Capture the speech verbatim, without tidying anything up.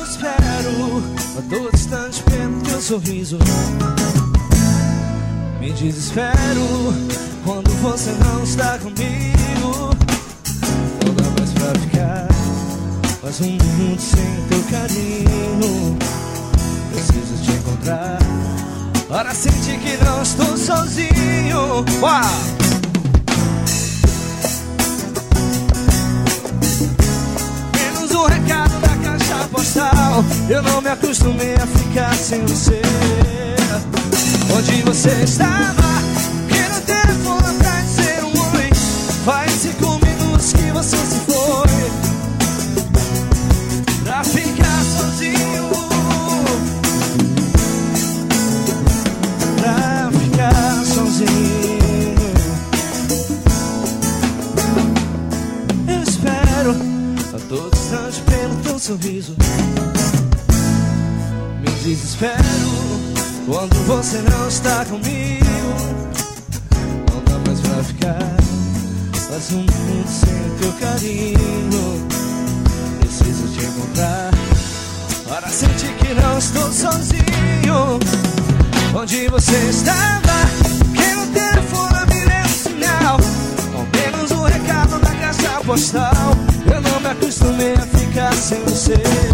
espero a todo instante pelo teu sorriso. Me desespero quando você não está comigo. Não dá mais pra ficar mais um minuto sem teu carinho. Preciso te encontrar para sentir que não estou sozinho. Uau! Menos um recado da caixa postal. Eu não me acostumei a ficar sem você. Onde você estava? Que no telefone pra dizer um oi. Faz cinco minutos que você se foi pra ficar sozinho. Pra ficar sozinho. Eu espero a todo instante pelo teu sorriso. Me desespero quando você não está comigo. Não dá mais pra ficar mais um minuto sem teu carinho. Preciso te encontrar para sentir que não estou sozinho. Onde você estava? Que no telefone me deu um sinal. Ao menos um recado da caixa postal. Eu não me acostumei a ficar sem você.